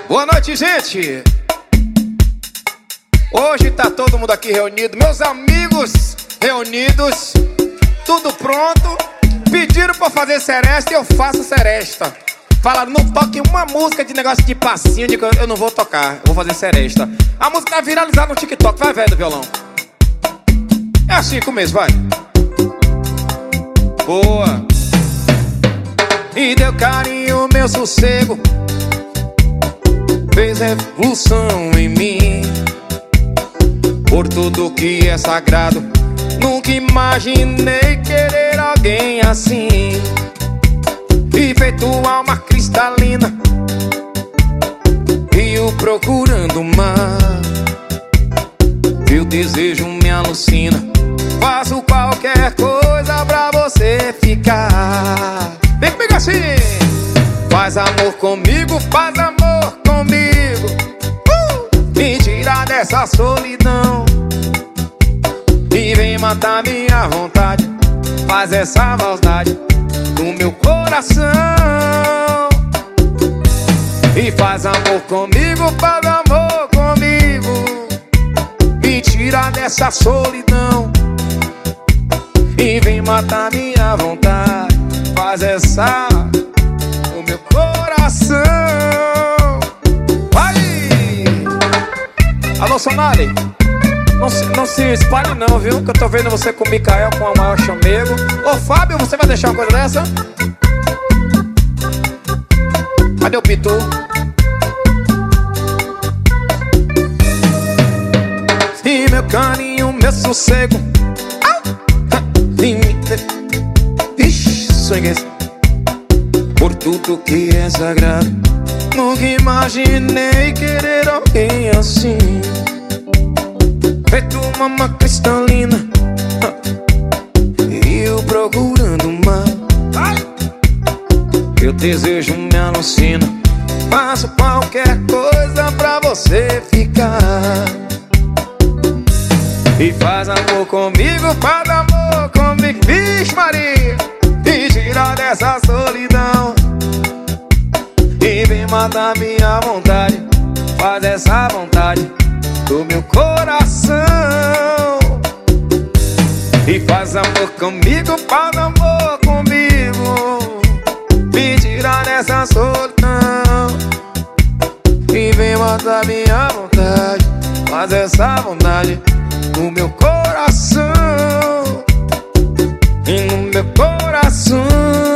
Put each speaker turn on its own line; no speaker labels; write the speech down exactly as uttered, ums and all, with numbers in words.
Boa noite, gente. Hoje tá todo mundo aqui reunido, meus amigos reunidos, tudo pronto. Pediram pra fazer seresta e eu faço seresta. Falaram, não toque uma música de negócio de passinho, de... eu não vou tocar, eu vou fazer seresta. A música tá viralizada no TikTok, vai velho do violão. É assim começo, vai. Boa. E deu carinho, meu sossego, fez revolução em mim. Por tudo que é sagrado, nunca imaginei querer alguém assim. E feito alma cristalina, rio procurando o mar. Teu desejo me alucina, faço qualquer coisa pra você ficar. Vem comigo assim. Faz amor comigo, faz amor comigo, uh! Me tira dessa solidão e vem matar minha vontade. Faz essa maldade do meu coração. E faz amor comigo, faz amor comigo, me tira dessa solidão e vem matar minha vontade. Faz essa do meu coração. Vai! Alô, Sonali, não se, não se espalhe não, viu? Que eu tô vendo você com o Mikael, com a maior chamego. Ô, Fábio, você vai deixar uma coisa dessa? Cadê o Pitu? E meu carinho, meu sossego, ixi, sonhei por tudo que é sagrado, nunca imaginei querer alguém assim. Feito uma cristalina, e eu procurando o mar. Teu desejo me alucina, faço qualquer coisa pra você ficar. E faz amor comigo, faz amor comigo, vixe Maria, e tira dessa solidão e vem matar minha vontade. Faz essa vontade do meu coração. E faz amor comigo, faz amor comigo, me tira dessa solidão e vem matar minha vontade. Faz essa vontade do meu coração, e no meu coração.